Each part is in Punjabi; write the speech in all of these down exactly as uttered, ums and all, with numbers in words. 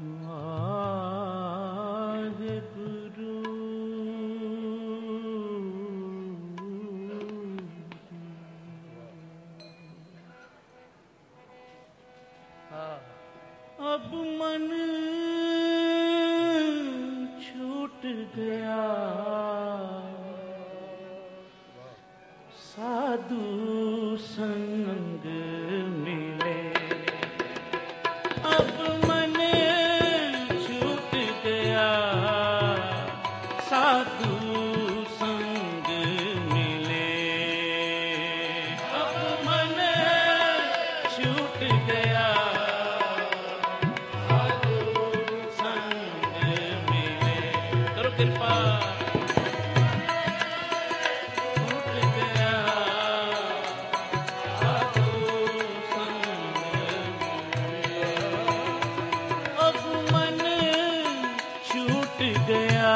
अब मन छूट गया, साधु संग मिले। अब मन छूट गया, साधु संग मिले। अब मन छूट गया, कृपा छूट गया, साधु संग मिले। अब मन छूट गया,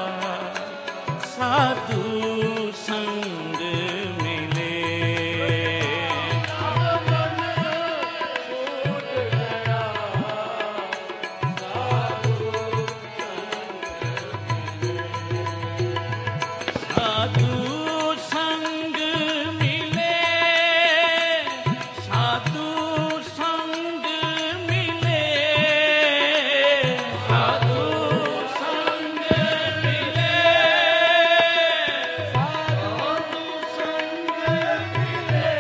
साधु संग मिले। अब मन छूट गया, साधु संग मिले, साधु संग मिले, साधु संग मिले, साधु संग मिले,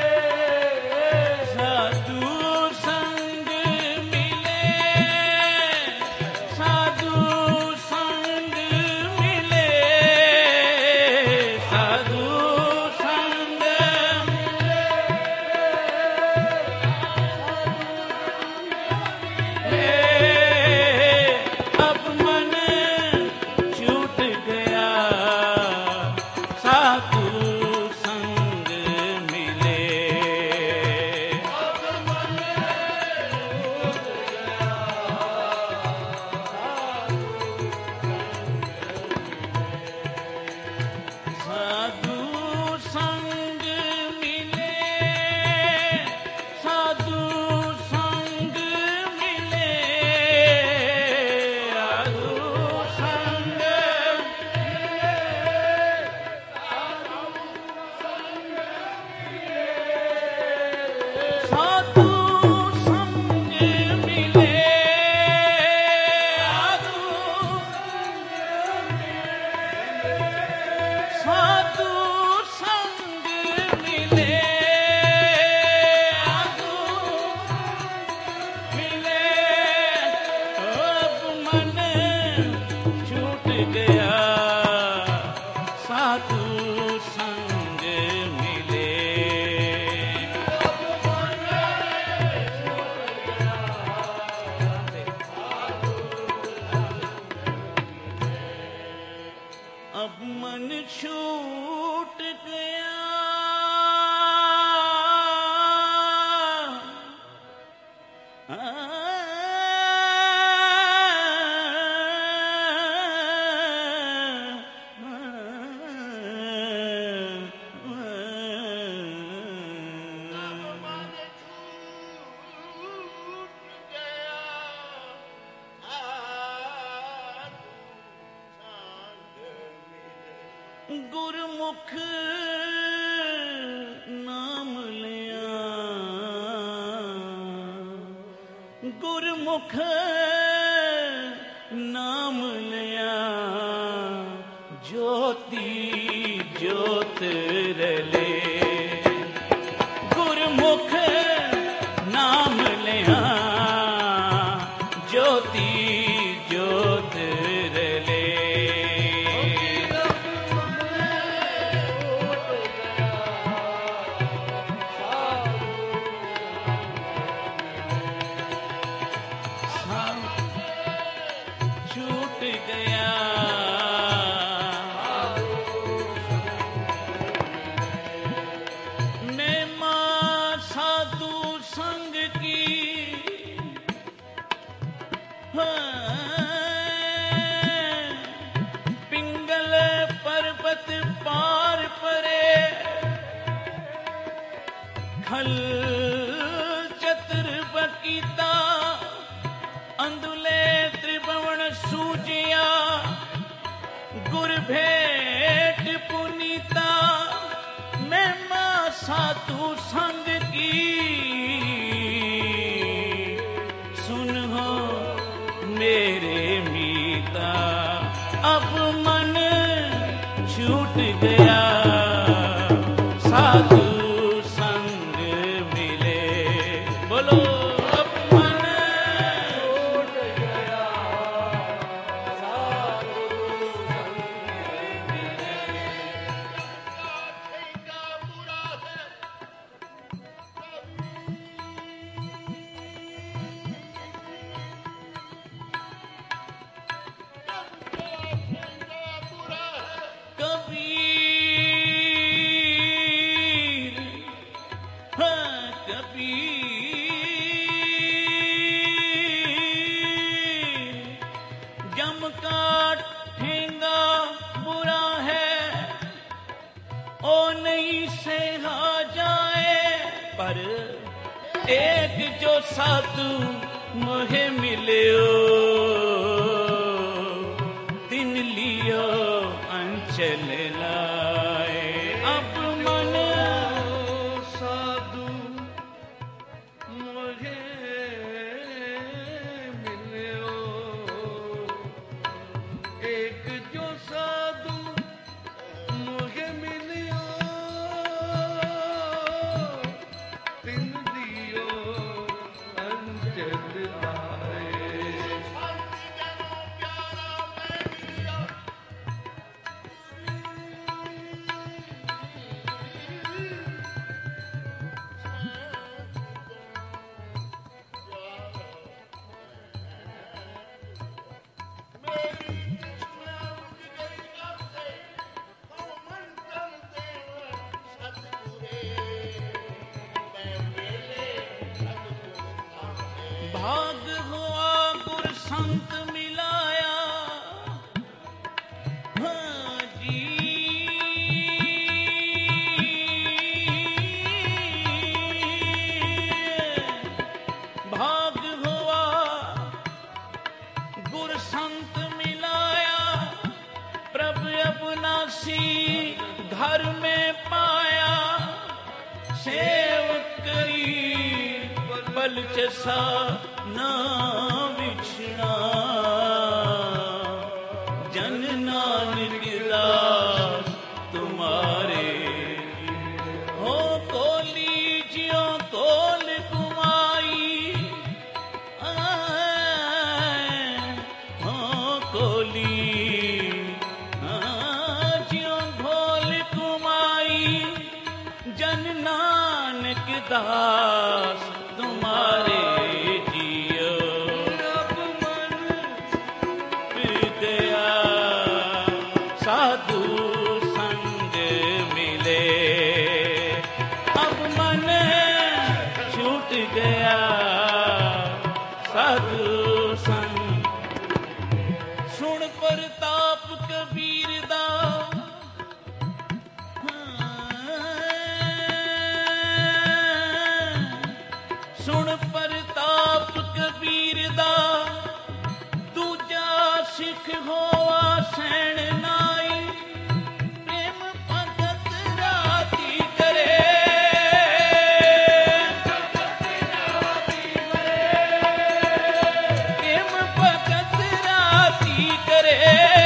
साधु संग मिले, साधु संग मिले, साधु संग मिले। अब मन छूट गया, साधु संग मिले। अब मन छूट गया, साधु संग मिले, साधु संग मिले, साधु संग साधु संग मिले, साधु संग मिले, साधु मिले। अब मन छूट गया, साधु संग मिले। अब मन छूट गया, गुरमुख नाम लिया, गुरमुख नाम लिया, ज्योति ज्योत रले। गुरमुख नाम लिया, ज्योति ज्योत रले। छूट गया, मैं मां साधु संग की, पिंगल पर्वत पार परे, खल चतुर बकीता अंदुले ਸੂਝਿਆ ਗੁਰ ਭੇਟ ਪੁਨੀਤਾ ਮਹਿਮਾ ਸਾਧੂ ਸੰਗ ਕੀ ਸੁਨੋ ਮੇਰੇ ਮੀਤਾ ਅਬ ਮਨ ਛੂਟ ਗਿਆ ਸਾਧੂ ਸੰਗ ਮਿਲੇ ਬੋਲੋ एक जो साधु मोहे मिलियो तिन लियो अंचल लाए अब मन साधु मोहे मिलियो एक जो साधु मोहे मिलियो तिन भाग हुआ गुर संत मिलाया हाँ जी भाग हुआ गुर संत मिलाया प्रभु अविनाशी घर में पाया सेव करी पल चसा ना विछड़ा जन नानक दास तुम्हारे हो कोली जियो कोल कुमाई हो कोली जियो घोल कुमाई जन नानक दास तुम्हारे जियो अब मन विद्या साधु संग मिले अब मन छूट गया साधु संग सुन प्रताप कबीर दा सुन प्रताप कबीर दा दूजा सिख होवा सैन नाई प्रेम भगत राती करे प्रेम भगत राती करे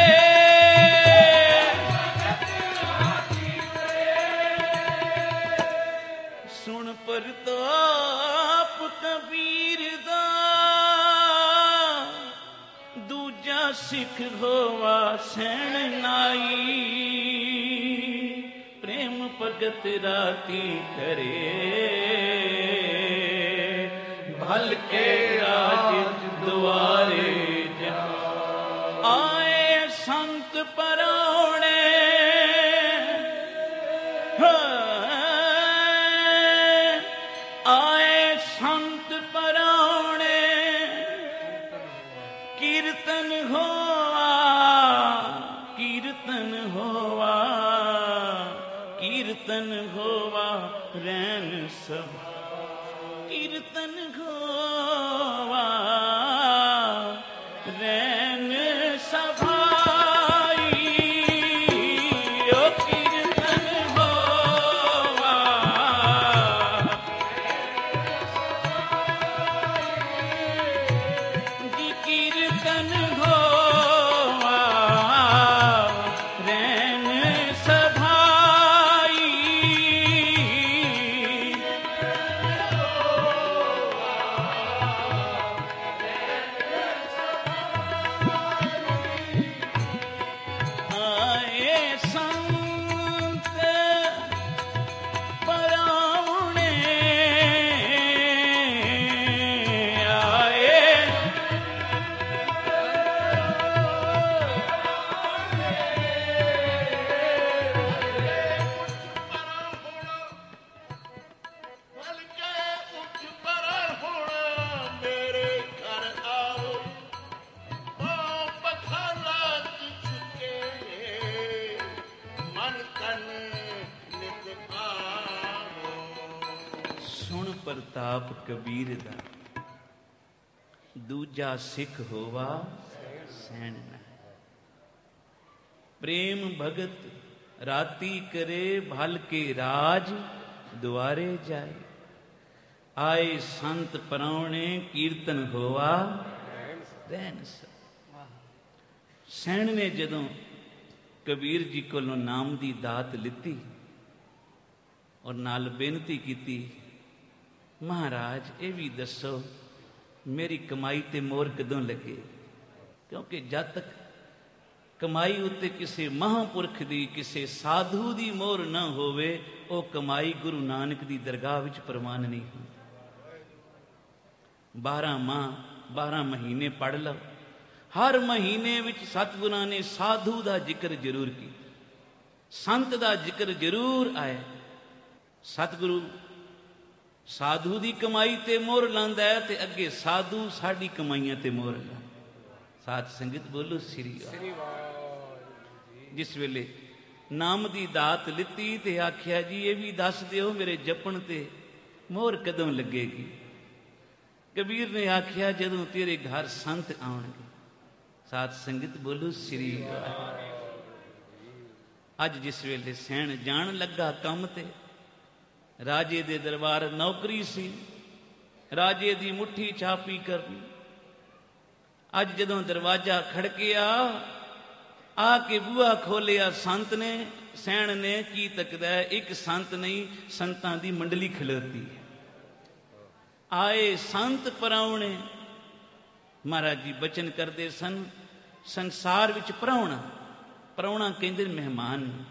सुन प्रताप कबीर दा दूजा सिख होवा सैन नाई प्रेम भगत राती करे भल के राज द्वारे जा आए संत परौणे आए संत परौणे कीर्तन होवा कीर्तन होवा कीर्तन होवा रैन सब कीर्तन होवा रैन ਪ੍ਰਤਾਪ ਕਬੀਰ ਦਾ, ਦੂਜਾ ਸਿੱਖ ਹੋਵਾ ਸੈਣ ਨਾ। ਪ੍ਰੇਮ ਭਗਤ ਰਾਤੀ ਕਰੇ, ਭਲ ਕੇ ਰਾਜ ਦੁਆਰੇ ਜਾਏ। ਆਏ ਸੰਤ ਪਰਾਉਣੇ, ਕੀਰਤਨ ਹੋਵਾ ਰਹਿਣ ਸ। ਸੈਣ ਨੇ ਜਦੋਂ ਕਬੀਰ ਜੀ ਕੋਲੋਂ ਨਾਮ ਦੀ ਦਾਤ ਲਿੱਤੀ ਔਰ ਨਾਲ ਬੇਨਤੀ ਕੀਤੀ, ਮਹਾਰਾਜ ਇਹ ਵੀ ਦੱਸੋ ਮੇਰੀ ਕਮਾਈ ਤੇ ਮੋਹਰ ਕਦੋਂ ਲੱਗੇ? ਕਿਉਂਕਿ ਜਦ ਤੱਕ ਕਮਾਈ ਉੱਤੇ ਕਿਸੇ ਮਹਾਂਪੁਰਖ ਦੀ, ਕਿਸੇ ਸਾਧੂ ਦੀ ਮੋਹਰ ਨਾ ਹੋਵੇ, ਉਹ ਕਮਾਈ ਗੁਰੂ ਨਾਨਕ ਦੀ ਦਰਗਾਹ ਵਿੱਚ ਪ੍ਰਵਾਨ ਨਹੀਂ ਹੁੰਦੀ। ਬਾਰਾਂ ਮਾਹ ਬਾਰਾਂ ਮਹੀਨੇ ਪੜ੍ਹ ਲਓ, ਹਰ ਮਹੀਨੇ ਵਿੱਚ ਸਤਿਗੁਰਾਂ ਨੇ ਸਾਧੂ ਦਾ ਜ਼ਿਕਰ ਜ਼ਰੂਰ ਕੀਤਾ, ਸੰਤ ਦਾ ਜ਼ਿਕਰ ਜ਼ਰੂਰ ਆਇਆ। ਸਤਿਗੁਰੂ ਸਾਧੂ ਦੀ ਕਮਾਈ ਤੇ ਮੋਹਰ ਲਾਉਂਦਾ ਹੈ ਤੇ ਅੱਗੇ ਸਾਧੂ ਸਾਡੀ ਕਮਾਈਆਂ ਤੇ ਮੋਹਰ ਲਾਉਂਦਾ। ਸਾਧ ਸੰਗਤ ਬੋਲੋ ਸ੍ਰੀ ਵਾਹਿਗੁਰੂ। ਜਿਸ ਵੇਲੇ ਨਾਮ ਦੀ ਦਾਤ ਲਿੱਤੀ ਤੇ ਆਖਿਆ ਜੀ ਇਹ ਵੀ ਦੱਸ ਦਿਓ ਮੇਰੇ ਜਪਣ ਤੇ ਮੋਹਰ ਕਦੋਂ ਲੱਗੇਗੀ? ਕਬੀਰ ਨੇ ਆਖਿਆ ਜਦੋਂ ਤੇਰੇ ਘਰ ਸੰਤ ਆਉਣਗੇ। ਸਾਧ ਸੰਗਤ ਬੋਲੋ ਸ੍ਰੀ ਵਾਹਿਗੁਰੂ। ਅੱਜ ਜਿਸ ਵੇਲੇ ਸੈਣ ਜਾਣ ਲੱਗਾ ਕੰਮ ਤੇ, ਰਾਜੇ ਦੇ ਦਰਬਾਰ ਨੌਕਰੀ ਸੀ, ਰਾਜੇ ਦੀ ਮੁੱਠੀ ਛਾਪੀ ਕਰਨੀ। ਅੱਜ ਜਦੋਂ ਦਰਵਾਜ਼ਾ ਖੜਕਿਆ, ਆ ਕੇ ਬੂਹਾ ਖੋਲਿਆ ਸੰਤ ਨੇ, ਸੈਣ ਨੇ ਕੀ ਤੱਕਦਾ? ਇੱਕ ਸੰਤ ਨਹੀਂ, ਸੰਤਾਂ ਦੀ ਮੰਡਲੀ ਖਲੋਤੀ ਹੈ। ਆਏ ਸੰਤ ਪਰਾਉਣੇ। ਮਹਾਰਾਜ ਜੀ ਬਚਨ ਕਰਦੇ ਸਨ, ਸੰਸਾਰ ਵਿੱਚ ਪ੍ਰਾਹੁਣਾ, ਪ੍ਰਾਹੁਣਾ ਕਹਿੰਦੇ ਮਹਿਮਾਨ ਨੂੰ।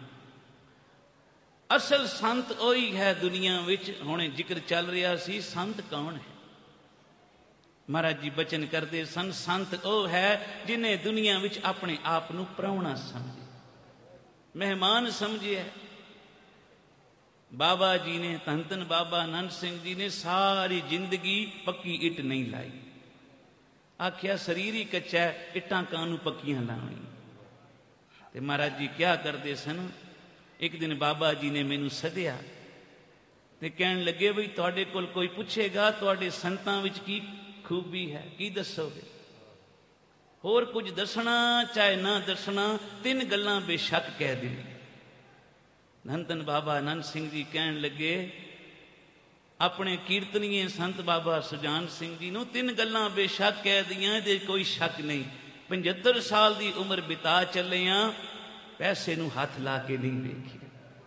ਅਸਲ ਸੰਤ ਉਹੀ ਹੈ ਦੁਨੀਆ ਵਿੱਚ। ਹੁਣੇ ਜ਼ਿਕਰ ਚੱਲ ਰਿਹਾ ਸੀ, ਸੰਤ ਕੌਣ ਹੈ? ਮਹਾਰਾਜ ਜੀ ਬਚਨ ਕਰਦੇ ਸਨ, ਸੰਤ ਉਹ ਹੈ ਜਿਹਨੇ ਦੁਨੀਆ ਵਿੱਚ ਆਪਣੇ ਆਪ ਨੂੰ ਪ੍ਰਾਹੁਣਾ ਸਮਝੇ, ਮਹਿਮਾਨ ਸਮਝਿਆ। ਬਾਬਾ ਜੀ ਨੇ, ਧੰਨ ਧੰਨ ਬਾਬਾ ਆਨੰਦ ਸਿੰਘ ਜੀ ਨੇ ਸਾਰੀ ਜ਼ਿੰਦਗੀ ਪੱਕੀ ਇੱਟ ਨਹੀਂ ਲਾਈ। ਆਖਿਆ ਸਰੀਰ ਹੀ ਕੱਚਾ, ਇੱਟਾਂ ਕਾਹਨੂੰ ਪੱਕੀਆਂ ਲਾਉਣੀਆਂ। ਤੇ ਮਹਾਰਾਜ ਜੀ ਕਿਆ ਕਰਦੇ ਸਨ, ਇੱਕ ਦਿਨ ਬਾਬਾ ਜੀ ਨੇ ਮੈਨੂੰ ਸੱਦਿਆ ਤੇ ਕਹਿਣ ਲੱਗੇ ਬਈ ਤੁਹਾਡੇ ਕੋਲ ਕੋਈ ਪੁੱਛੇਗਾ ਤੁਹਾਡੇ ਸੰਤਾਂ ਵਿੱਚ ਕੀ ਖੂਬੀ ਹੈ, ਕੀ ਦੱਸੋਗੇ? ਹੋਰ ਕੁਝ ਦੱਸਣਾ ਚਾਹੇ ਨਾ ਦੱਸਣਾ, ਤਿੰਨ ਗੱਲਾਂ ਬੇਸ਼ੱਕ ਕਹਿ ਦੇਣੀ। ਧੰਨ ਧੰਨ ਬਾਬਾ ਆਨੰਦ ਸਿੰਘ ਜੀ ਕਹਿਣ ਲੱਗੇ ਆਪਣੇ ਕੀਰਤਨੀਏ ਸੰਤ ਬਾਬਾ ਸੁਜਾਨ ਸਿੰਘ ਜੀ ਨੂੰ, ਤਿੰਨ ਗੱਲਾਂ ਬੇਸ਼ੱਕ ਕਹਿ ਦੀਆਂ, ਇਹਦੇ ਕੋਈ ਸ਼ੱਕ ਨਹੀਂ। ਪੰਝੱਤਰ ਸਾਲ ਦੀ ਉਮਰ ਬਿਤਾ ਚੱਲੇ ਆਂ, ਪੈਸੇ ਨੂੰ ਹੱਥ ਲਾ ਕੇ ਨਹੀਂ ਵੇਖਿਆ।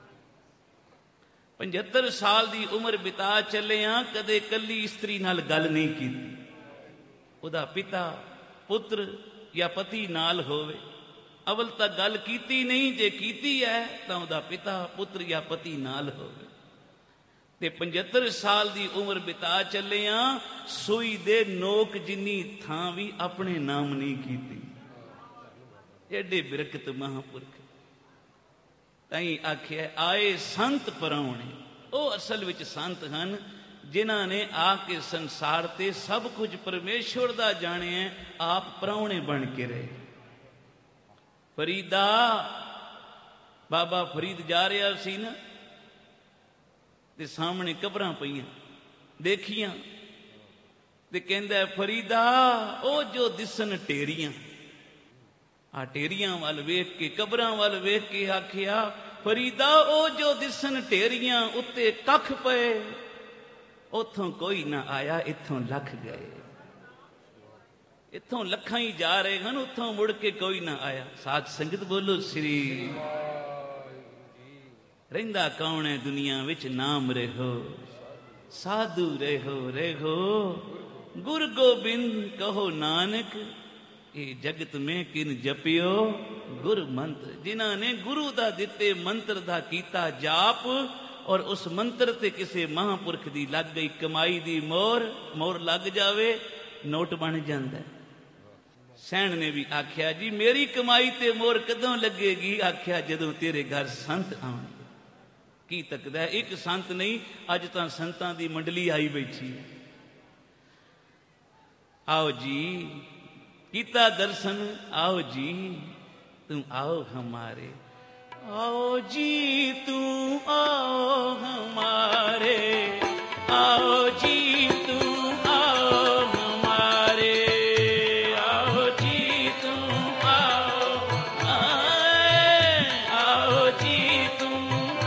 ਪੰਝੱਤਰ ਸਾਲ ਦੀ ਉਮਰ ਬਿਤਾ ਚੱਲੇ ਆਂ, ਕਦੇ ਕੱਲੀ ਇਸਤਰੀ ਨਾਲ ਗੱਲ ਨਹੀਂ ਕੀਤੀ। ਉਹਦਾ ਪਿਤਾ ਪੁੱਤਰ ਜਾਂ ਪਤੀ ਨਾਲ ਹੋਵੇ, ਅਵਲ ਤਾਂ ਗੱਲ ਕੀਤੀ ਨਹੀਂ, ਜੇ ਕੀਤੀ ਹੈ ਤਾਂ ਉਹਦਾ ਪਿਤਾ ਪੁੱਤਰ ਜਾਂ ਪਤੀ ਨਾਲ ਹੋਵੇ। ਤੇ ਪੰਝੱਤਰ ਸਾਲ ਦੀ ਉਮਰ ਬਿਤਾ ਚੱਲੇ ਆਂ, ਸੂਈ ਦੇ ਨੋਕ ਜਿੰਨੀ ਥਾਂ ਵੀ ਆਪਣੇ ਨਾਮ ਨਹੀਂ ਕੀਤੀ। ਏਡੇ ਬਿਰਕਤ ਮਹਾਂਪੁਰਖ। ਤਾਈ ਆਖਿਆ ਆਏ ਸੰਤ ਪਰਾਉਣੇ। ਉਹ ਅਸਲ ਵਿੱਚ ਸੰਤ ਹਨ ਜਿਨ੍ਹਾਂ ਨੇ ਆ ਕੇ ਸੰਸਾਰ ਤੇ ਸਭ ਕੁਝ ਪਰਮੇਸ਼ਵਰ ਦਾ ਜਾਣਿਆ, ਆਪ ਪ੍ਰਾਹੁਣੇ ਬਣ ਕੇ ਰਹੇ। ਫਰੀਦਾ, ਬਾਬਾ ਫਰੀਦ ਜਾ ਰਿਹਾ ਸੀ ਨਾ, ਤੇ ਸਾਹਮਣੇ ਕਬਰਾਂ ਪਈਆਂ ਦੇਖੀਆਂ ਤੇ ਕਹਿੰਦਾ ਫਰੀਦਾ ਉਹ ਜੋ ਦਿਸਣ ਢੇਰੀਆਂ। ਆ ਢੇਰੀਆਂ ਵੱਲ ਵੇਖ ਕੇ, ਕਬਰਾਂ ਵੱਲ ਵੇਖ ਕੇ ਆਖਿਆ ਫਰੀਦਾ ਉਹ ਜੋ ਦਿਸਣ ਢੇਰੀਆਂ, ਉੱਤੇ ਕੱਖ ਪਏ, ਉੱਥੋਂ ਕੋਈ ਨਾ ਆਇਆ, ਇੱਥੋਂ ਲੱਖ ਗਏ। ਇੱਥੋਂ ਲੱਖਾਂ ਹੀ ਜਾ ਰਹੇ ਹਨ, ਉੱਥੋਂ ਮੁੜ ਕੇ ਕੋਈ ਨਾ ਆਇਆ। ਸਾਧ ਸੰਗਤ ਬੋਲੋ ਸ੍ਰੀ। ਰਹਿੰਦਾ ਕੌਣ ਹੈ ਦੁਨੀਆ ਵਿੱਚ? ਨਾਮ ਰਹੋ, ਸਾਧੂ ਰਹੋ, ਰਹੋ ਗੁਰ ਗੋਬਿੰਦ ਕਹੋ ਨਾਨਕ। ਇਹ ਜਗਤ ਮੇਂ ਕਿਨ ਜਪਿਓ ਗੁਰ ਮੰਤਰ। ਜਿਨ੍ਹਾਂ ਨੇ ਗੁਰੂ ਦਾ ਦਿੱਤੇ ਮੰਤਰ ਦਾ ਕੀਤਾ ਜਾਪ, ਔਰ ਉਸ ਮੰਤਰ ਤੇ ਕਿਸੇ ਮਹਾਂਪੁਰਖ ਦੀ ਲੱਗ ਗਈ ਕਮਾਈ ਦੀ ਮੋਹਰ, ਮੋਹਰ ਲੱਗ ਜਾਵੇ, ਨੋਟ ਬਣ ਜਾਂਦਾ। ਸੈਣ ਨੇ ਵੀ ਆਖਿਆ ਜੀ ਮੇਰੀ ਕਮਾਈ ਤੇ ਮੋਹਰ ਕਦੋਂ ਲੱਗੇਗੀ? ਆਖਿਆ ਜਦੋਂ ਤੇਰੇ ਘਰ ਸੰਤ ਆਉਣਗੇ। ਕੀ ਤੱਕਦਾ? ਇੱਕ ਸੰਤ ਨਹੀਂ, ਅੱਜ ਤਾਂ ਸੰਤਾਂ ਦੀ ਮੰਡਲੀ ਆਈ ਬੈਠੀ ਹੈ। आओ जी, गीता दर्शन आओ जी, तुम आओ हमारे, आओ जी तुम आओ हमारे, आओ जी तुम आओ हमारे, आओ जी तुम आओ, आए, आओ जी तुम,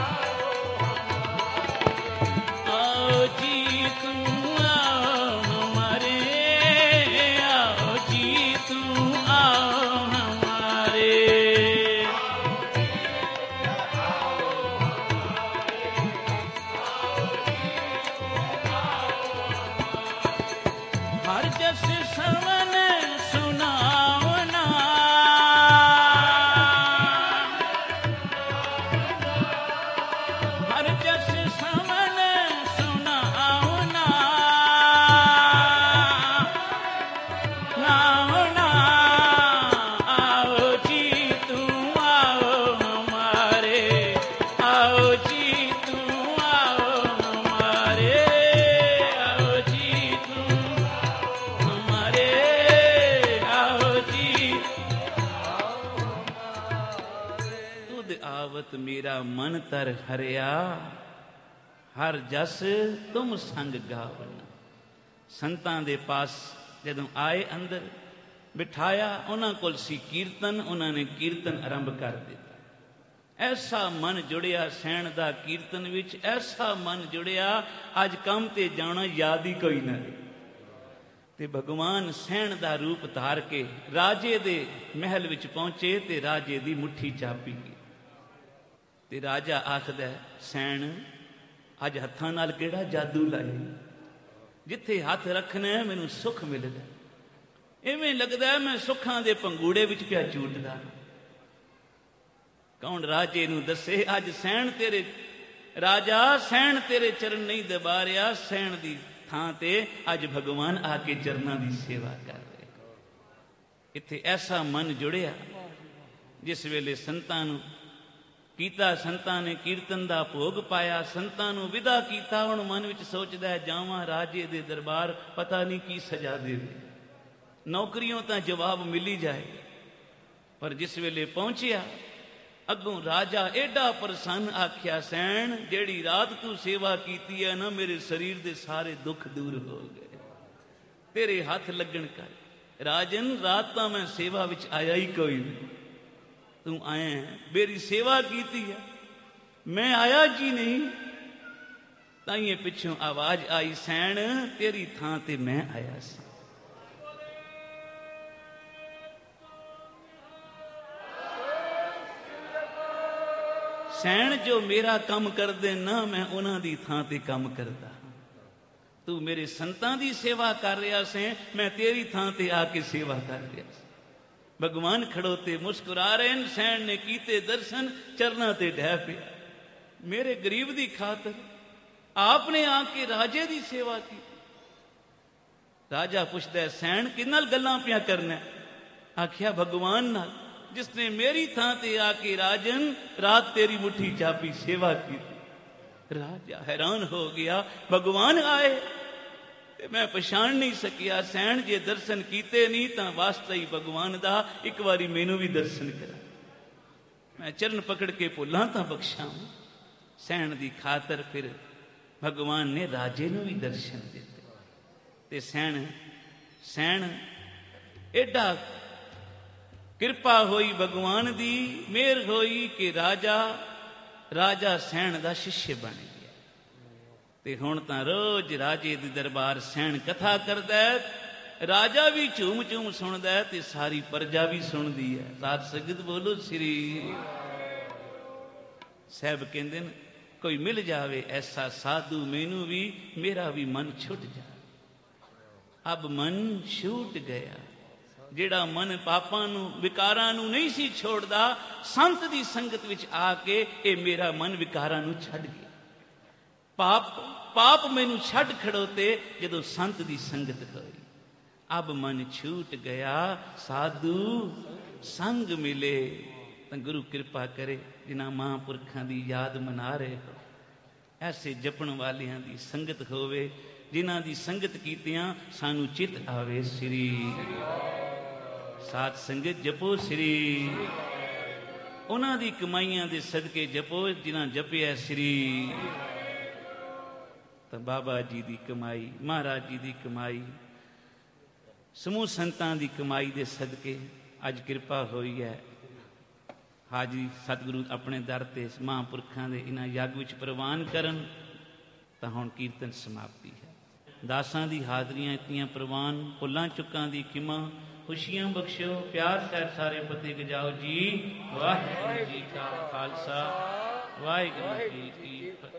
आओ जी तुम आओ हमारे, आओ जी तुम आओ हमारे। हर जस सवन सुनाओ ना, हर जस सवन सुनाओ ना, नाओ ना, आओ जी तुम आओ हमारे, आओ जी तुम आओ हमारे, आओ जी तुम हमारे, आओ जी। तुद आवत मेरा मन तर हरिया, हर जस तुम संग गावन। ਸੰਤਾਂ ਦੇ ਪਾਸ ਜਦੋਂ ਆਏ ਅੰਦਰ ਬਿਠਾਇਆ, ਉਹਨਾਂ ਕੋਲ ਸੀ ਕੀਰਤਨ, ਉਹਨਾਂ ਨੇ ਕੀਰਤਨ ਆਰੰਭ ਕਰ ਦਿੱਤਾ। ਐਸਾ ਮਨ ਜੁੜਿਆ ਸੈਣ ਦਾ ਕੀਰਤਨ ਵਿੱਚ, ਐਸਾ ਮਨ ਜੁੜਿਆ ਅੱਜ ਕੰਮ ਤੇ ਜਾਣਾ ਯਾਦ ਹੀ ਕੋਈ ਨਾ ਰਹੇ। ਤੇ ਭਗਵਾਨ ਸੈਣ ਦਾ ਰੂਪ ਧਾਰ ਕੇ ਰਾਜੇ ਦੇ ਮਹਿਲ ਵਿੱਚ ਪਹੁੰਚੇ ਤੇ ਰਾਜੇ ਦੀ ਮੁੱਠੀ ਚਾਪੀ ਗਈ। ਤੇ ਰਾਜਾ ਆਖਦਾ, ਸੈਣ ਅੱਜ ਹੱਥਾਂ ਨਾਲ ਕਿਹੜਾ ਜਾਦੂ ਲਾਏ, ਜਿੱਥੇ ਹੱਥ ਰੱਖਣਾ ਮੈਨੂੰ ਸੁੱਖ ਮਿਲਦਾ, ਇਵੇਂ ਲੱਗਦਾ ਮੈਂ ਸੁੱਖਾਂ ਦੇ ਪੰਗੂੜੇ ਵਿੱਚ ਪਿਆ ਝੂਟਦਾ। ਕੌਣ ਰਾਜੇ ਨੂੰ ਦੱਸੇ, ਅੱਜ ਸੈਣ ਤੇਰੇ ਰਾਜਾ ਸੈਣ ਤੇਰੇ ਚਰਨ ਨਹੀਂ ਦਬਾ ਰਿਹਾ, ਸੈਣ ਦੀ ਥਾਂ ਤੇ ਅੱਜ ਭਗਵਾਨ ਆ ਕੇ ਚਰਨਾਂ ਦੀ ਸੇਵਾ ਕਰ ਰਹੇ। ਇੱਥੇ ਐਸਾ ਮਨ ਜੁੜਿਆ ਜਿਸ ਵੇਲੇ ਸੰਤਾਂ ਨੂੰ ਕੀਤਾ, ਸੰਤਾਂ ਨੇ ਕੀਰਤਨ ਦਾ ਭੋਗ ਪਾਇਆ, ਸੰਤਾਂ ਨੂੰ ਵਿਦਾ ਕੀਤਾ। ਹੁਣ ਮਨ ਵਿੱਚ ਸੋਚਦਾ ਹੈ, ਜਾਵਾਂ ਰਾਜੇ ਦੇ ਦਰਬਾਰ, ਪਤਾ ਨਹੀਂ ਕੀ ਸਜ਼ਾ ਦੇਵੇ, ਨੌਕਰੀਆਂ ਤਾਂ ਜਵਾਬ ਮਿਲੀ ਜਾਏ। ਪਰ ਜਿਸ ਵੇਲੇ ਪਹੁੰਚਿਆ ਅੱਗੋਂ ਰਾਜਾ ਏਡਾ ਪ੍ਰਸੰਨ, ਆਖਿਆ ਸੈਣ ਜਿਹੜੀ ਰਾਤ ਤੂੰ ਸੇਵਾ ਕੀਤੀ ਹੈ ਨਾ, ਮੇਰੇ ਸਰੀਰ ਦੇ ਸਾਰੇ ਦੁੱਖ ਦੂਰ ਹੋ ਗਏ ਤੇਰੇ ਹੱਥ ਲੱਗਣ ਕਰ। ਰਾਜਨ ਰਾਤ ਤਾਂ ਮੈਂ ਸੇਵਾ ਵਿੱਚ ਆਇਆ ਹੀ ਕੋਈ ਨਹੀਂ, ਤੂੰ ਆਇਆ ਮੇਰੀ ਸੇਵਾ ਕੀਤੀ ਹੈ, ਮੈਂ ਆਇਆ ਜੀ ਨਹੀਂ। ਤਾਈਏ ਪਿੱਛੋਂ ਆਵਾਜ਼ ਆਈ, ਸੈਣ ਤੇਰੀ ਥਾਂ ਤੇ ਮੈਂ ਆਇਆ ਸੀ। ਸੈਣ ਜੋ ਮੇਰਾ ਕੰਮ ਕਰਦੇ ਨਾ, ਮੈਂ ਉਹਨਾਂ ਦੀ ਥਾਂ ਤੇ ਕੰਮ ਕਰਦਾ। ਤੂੰ ਮੇਰੇ ਸੰਤਾਂ ਦੀ ਸੇਵਾ ਕਰ ਰਿਹਾ ਸੀ, ਮੈਂ ਤੇਰੀ ਥਾਂ ਤੇ ਆ ਕੇ ਸੇਵਾ ਕਰ ਰਿਹਾ ਸੀ। ਭਗਵਾਨ ਖੜੋਤੇ ਮੁਸਕਰਾ ਰਹੇ ਨੇ, ਸੈਣ ਨੇ ਕੀਤੇ ਦਰਸ਼ਨ, ਚਰਨਾਂ ਤੇ ਢਹਿ ਪਿਆ। ਮੇਰੇ ਗਰੀਬ ਦੀ ਖਾਤਰ ਆਪਨੇ ਆ ਕੇ ਰਾਜੇ ਦੀ ਸੇਵਾ ਕੀਤੀ। ਰਾਜਾ ਪੁੱਛਦਾ, ਸੈਣ ਕਿਹਦੇ ਨਾਲ ਗੱਲਾਂ ਪਿਆ ਕਰਨਾ? ਆਖਿਆ ਭਗਵਾਨ ਨਾਲ, ਜਿਸਨੇ ਮੇਰੀ ਥਾਂ ਤੇ ਆ ਕੇ ਰਾਜਨ ਰਾਤ ਤੇਰੀ ਮੁੱਠੀ ਚਾਪੀ ਸੇਵਾ ਕੀਤੀ। ਰਾਜਾ ਹੈਰਾਨ ਹੋ ਗਿਆ, ਭਗਵਾਨ ਆਏ ਤੇ ਮੈਂ ਪਛਾਣ ਨਹੀਂ ਸਕਿਆ। ਸੈਣ ਜੇ ਦਰਸ਼ਨ ਕੀਤੇ ਨਹੀਂ ਤਾਂ ਵਾਸਤਾ ਹੀ ਭਗਵਾਨ ਦਾ, ਇੱਕ ਵਾਰੀ ਮੈਨੂੰ ਵੀ ਦਰਸ਼ਨ ਕਰਾ, ਮੈਂ ਚਰਨ ਪਕੜ ਕੇ ਭੁੱਲਾਂ ਤਾਂ ਬਖਸ਼ਾਂ। ਸੈਣ ਦੀ ਖਾਤਰ ਫਿਰ ਭਗਵਾਨ ਨੇ ਰਾਜੇ ਨੂੰ ਵੀ ਦਰਸ਼ਨ ਦਿੱਤੇ। ਤੇ ਸੈਣ ਸੈਣ ਏਡਾ ਕਿਰਪਾ ਹੋਈ, ਭਗਵਾਨ ਦੀ ਮਿਹਰ ਹੋਈ ਕਿ ਰਾਜਾ ਰਾਜਾ ਸੈਣ ਦਾ ਸ਼ਿਸ਼ਯ ਬਣ ਗਿਆ। ਤੇ ਹੁਣ ਤਾਂ ਰੋਜ਼ ਰਾਜੇ ਦੇ ਦਰਬਾਰ ਸੈਣ ਕਥਾ ਕਰਦਾ, ਰਾਜਾ ਵੀ ਝੂਮ ਝੂਮ ਸੁਣਦਾ ਤੇ ਸਾਰੀ ਪ੍ਰਜਾ ਵੀ ਸੁਣਦੀ ਹੈ। ਸਾਧ ਸੰਗਤ ਬੋਲੋ ਸ੍ਰੀ ਸਾਹਿਬ ਕਹਿੰਦੇ ਨੇ, ਕੋਈ ਮਿਲ ਜਾਵੇ ਐਸਾ ਸਾਧੂ, ਮੈਨੂੰ ਵੀ ਮੇਰਾ ਵੀ ਮਨ ਛੁੱਟ ਜਾ। ਅਬ ਮਨ ਛੂਟ ਗਿਆ। ਜਿਹੜਾ ਮਨ ਪਾਪਾਂ ਨੂੰ ਵਿਕਾਰਾਂ ਨੂੰ ਨਹੀਂ ਸੀ ਛੋੜਦਾ, ਸੰਤ ਦੀ ਸੰਗਤ ਵਿੱਚ ਆ ਕੇ ਇਹ ਮੇਰਾ ਮਨ ਵਿਕਾਰਾਂ ਨੂੰ ਛੱਡ ਗਿਆ। ਪਾਪ ਪਾਪ ਮੈਨੂੰ ਛੱਡ ਖੜੋਤੇ ਜਦੋਂ ਸੰਤ ਦੀ ਸੰਗਤ ਹੋਈ। ਅਬ ਮਨ ਛੂਟ ਗਿਆ, ਸਾਧੂ ਸੰਗ ਮਿਲੇ। ਤਾਂ ਗੁਰੂ ਕਿਰਪਾ ਕਰੇ, ਜਿਨ੍ਹਾਂ ਮਹਾਂਪੁਰਖਾਂ ਦੀ ਯਾਦ ਮਨਾ ਰਹੇ ਹੋ, ਐਸੇ ਜਪਣ ਵਾਲਿਆਂ ਦੀ ਸੰਗਤ ਹੋਵੇ, ਜਿਨ੍ਹਾਂ ਦੀ ਸੰਗਤ ਕੀਤਿਆਂ ਸਾਨੂੰ ਚਿੱਤ ਆਵੇ। ਸ੍ਰੀ ਸਾਧ ਸੰਗਤ ਜਪੋ ਸ੍ਰੀ, ਉਹਨਾਂ ਦੀ ਕਮਾਈਆਂ ਦੇ ਸਦਕੇ ਜਪੋ ਜਿਨ੍ਹਾਂ ਜਪਿਆ ਸ੍ਰੀ। ਤਾਂ ਬਾਬਾ ਜੀ ਦੀ ਕਮਾਈ, ਮਹਾਰਾਜ ਜੀ ਦੀ ਕਮਾਈ, ਸਮੂਹ ਸੰਤਾਂ ਦੀ ਕਮਾਈ ਦੇ ਸਦਕੇ ਅੱਜ ਕਿਰਪਾ ਹੋਈ ਹੈ। ਹਾਜ਼ਰੀ ਸਤਿਗੁਰੂ ਆਪਣੇ ਦਰ 'ਤੇ ਮਹਾਂਪੁਰਖਾਂ ਦੇ ਇਹਨਾਂ ਯੱਗ ਵਿੱਚ ਪ੍ਰਵਾਨ ਕਰਨ। ਤਾਂ ਹੁਣ ਕੀਰਤਨ ਸਮਾਪਤੀ ਹੈ। ਦਾਸਾਂ ਦੀ ਹਾਜ਼ਰੀਆਂ ਇਤਨੀਆਂ ਪ੍ਰਵਾਨ, ਭੁੱਲਾਂ ਚੁੱਕਾਂ ਦੀ ਖਿਮਾ, ਖੁਸ਼ੀਆਂ ਬਖਸ਼ੋ, ਪਿਆਰ ਸਹਿਤ ਸਾਰੇ ਪਤੀ ਗਜਾਓ ਜੀ। ਵਾਹਿਗੁਰੂ ਜੀ ਕਾ ਖਾਲਸਾ, ਵਾਹਿਗੁਰੂ ਜੀ ਕੀ ਫਤਿਹ।